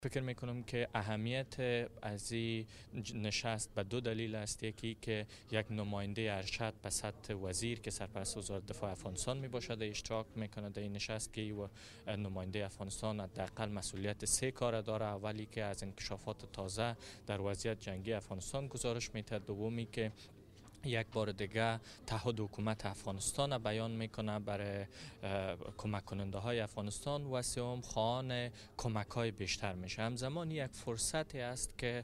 فکر میکنم که اهمیت از این نشست به دو دلیل است. یکی که یک نماینده ارشد به سطح وزیر که سرپرست وزارت دفاع افغانستان می باشد اشتراک میکنه در این نشست که و نماینده افغانستان حداقل مسئولیت سه کار داره. اولی که از انکشافات تازه در وضعیت جنگی افغانستان گزارش میده. دومی که یک بار دیگه تعهد حکومت افغانستان بیان میکنه برای کمک کننده های افغانستان و سوم خواهان کمک های بیشتر میشه. همزمان یک فرصتی است که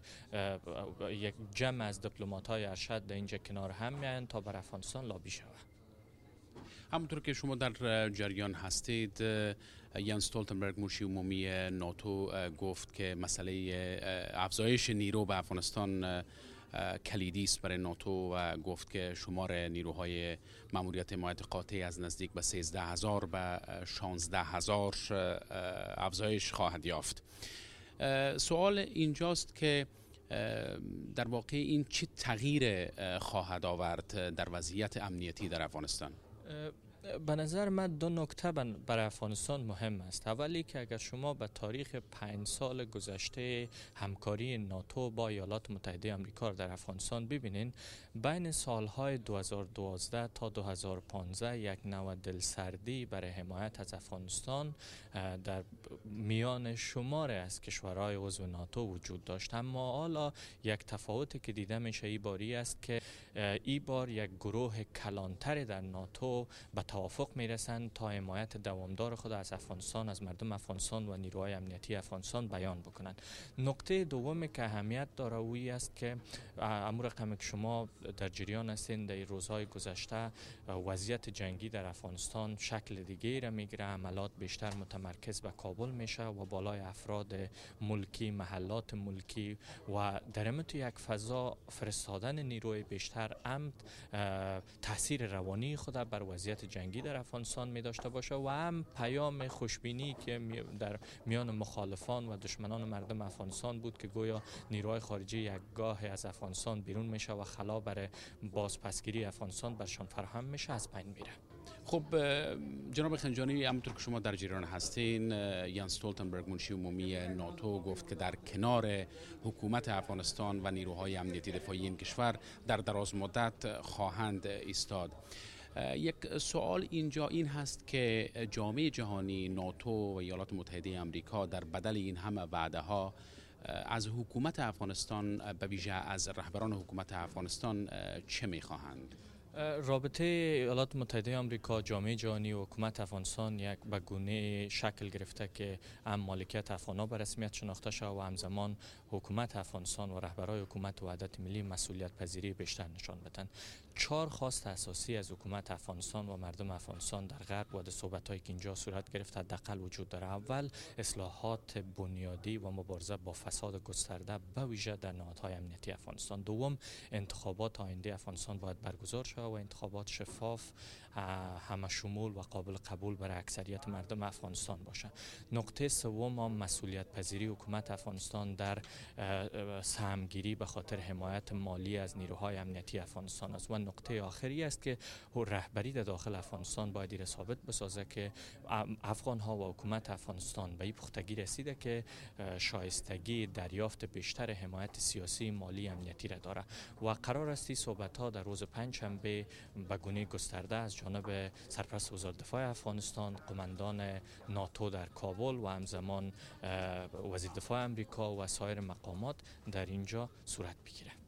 یک جمع از دیپلمات های ارشد در اینجا کنار هم میان تا بر افغانستان لابی شود. همونطور که شما در جریان هستید، یانس استولتنبرگ مشیر عمومی ناتو گفت که مسئله افزایش نیرو به افغانستان کلیدی است برای ناتو و گفت که شمار نیروهای ماموریت حمایت قاطع از نزدیک به 13,000 به 16,000 افزایش خواهد یافت. سوال اینجاست که در واقع این چه تغییر خواهد آورد در وضعیت امنیتی در افغانستان؟ به نظر من دو نکته برای افغانستان مهم است. اولی که اگر شما به تاریخ 5 سال گذشته همکاری ناتو با ایالات متحده آمریکا در افغانستان ببینین، بین سالهای 2012 تا 2015 یک نوع دلسردی برای حمایت از افغانستان در میان شمار از کشورهای عضو ناتو وجود داشت. اما حالا یک تفاوتی که دیده میشه این باری است که این بار یک گروه کلانتر در ناتو به توافق میرسند تا حمایت دوامدار خود از افغانستان، از مردم افغانستان و نیروهای امنیتی افغانستان بیان بکنند. نکته دومی که اهمیت داره اویی است که امور رقمی که شما در جریان هستین در روزهای گذشته وضعیت جنگی در افغانستان شکل دیگه را میگیره. عملات بیشتر متمرکز به کابل میشه و بالای افراد ملکی، محلات ملکی و در یک فضا فرستادن نیروی بیشتر عمد تاثیر روانی خود بر وضعیت جنگی در افغانستان می داشته باشه و هم پیام خوشبینی که در میان مخالفان و دشمنان مردم افغانستان بود که گویا نیروهای خارجی یک گاه از افغانستان بیرون میشه و خلا برای بازپسگیری افغانستان برشان فراهم میشه، از بین میره. خب جناب خنجانی، همونطور که شما در جریان هستین، یانس استولتنبرگ مشیر عمومی ناتو گفت که در کنار حکومت افغانستان و نیروهای امنیتی دفاعی این کشور در دراز مدت خواهند ایستاد. یک سوال اینجا این هست که جامعه جهانی، ناتو و ایالات متحده آمریکا در بدل این همه وعده ها از حکومت افغانستان، به ویژه از رهبران حکومت افغانستان، چه می‌خواهند؟ رابطه ایالات متحده آمریکا، جامعه جهانی و حکومت افغانستان یک به گونه شکل گرفته که هم مالکیت افغان‌ها به رسمیت شناخته شده و همزمان حکومت افغانستان و رهبران حکومت وحدت ملی مسئولیت پذیری بیشتر نشان بدن. 4 خواست اساسی از حکومت افغانستان و مردم افغانستان در غرب و در صحبت‌هایی که اینجا صورت گرفت حداقل وجود داره. اول، اصلاحات بنیادی و مبارزه با فساد گسترده به ویژه در نهادهای امنیتی افغانستان. دوم، انتخابات آینده افغانستان باید برگزار شود و انتخابات شفاف، همه شمول و قابل قبول برای اکثریت مردم افغانستان باشه. نکته سوم، مسئولیت پذیری حکومت افغانستان در سهمگیری به خاطر حمایت مالی از نیروهای امنیتی افغانستان است. و نکته آخری است که رهبری در داخل افغانستان باید این ثابت بسازه که افغان ها و حکومت افغانستان به این پختگی رسیده که شایستگی دریافت بیشتر حمایت سیاسی، مالی، امنیتی را داره و قرار است این صحبت ها در روز پنجشنبه به گونه گسترده از جانب سرپرست وزارت دفاع افغانستان، قماندان ناتو در کابل و همزمان وزیر دفاع آمریکا و سایر مقامات در اینجا صورت بگیره.